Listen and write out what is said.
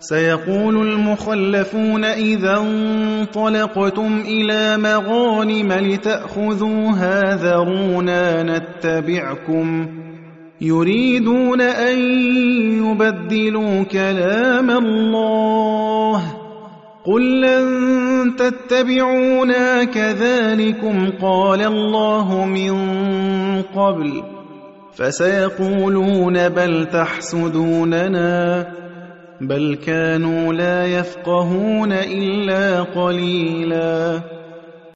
سيقول المخلفون إذا انطلقتم إلى مغانم لتأخذوها ذرونا نتبعكم يريدون أن يبدلوا كلام الله قل لن تتبعونا كذلكم قال الله من قبل فسيقولون بل تحسدوننا بل كانوا لا يفقهون إلا قليلا